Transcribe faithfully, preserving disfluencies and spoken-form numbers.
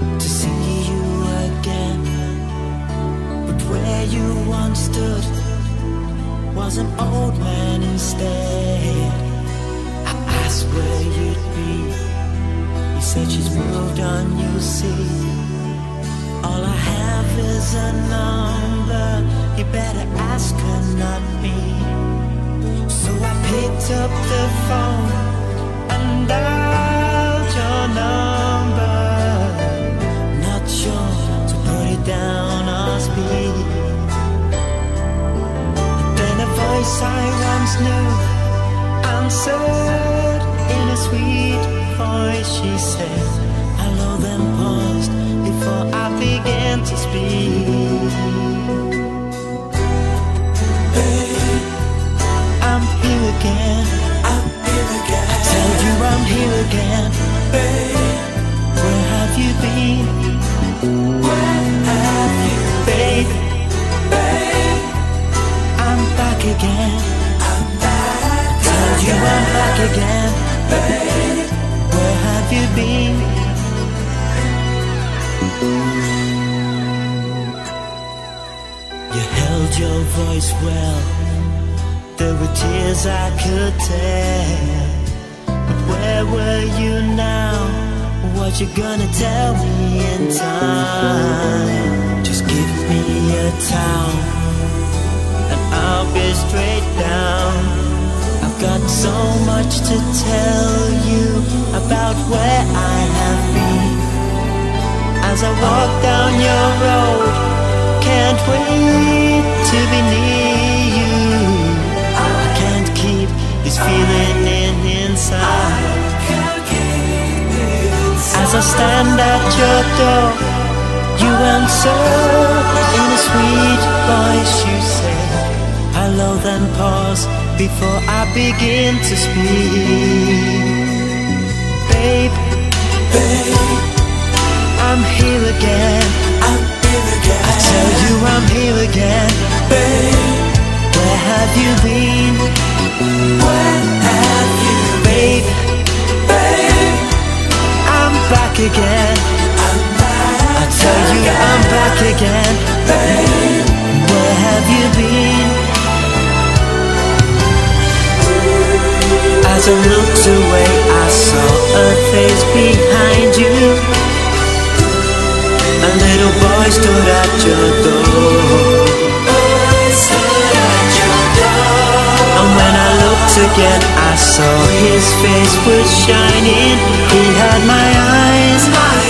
to see you again. But where you once stood was an old man instead. I asked where you'd be. You said she's moved on, you see. All I have is a number. You better ask her, not me. So I picked up the phone and dialed your number. Not sure to put it down or speak. But then a voice I once knew answered in a sweet voice. She said hello, then paused before I began to speak. Babe, I'm here again. I'm here again. I tell you I'm here again. Babe, where have you been? Where have you been? Babe, I'm back again. I'm back. Tell you I'm back again. Babe, where have you been? You held your voice well. There were tears I could tell. But where were you now? What you gonna tell me in time? Just give me a towel and I'll be straight down. I've got so much to tell you about where I have been. As I walk down your road, can't wait to be near you. I can't keep this feeling in inside. As I stand at your door, you answer in a sweet voice. You say hello, then pause before I begin to speak. Babe, babe, I'm here again. I'm here again. I tell you I'm here again. Babe, where have you been? Where have you been? Babe, I'm back again. I'm back. I tell you I'm back again. Babe, where have you been? As I looked away, I saw a face behind you. A little boy stood at your door. Boy stood at your door. And when I looked again, I saw his face was shining. He had my eyes.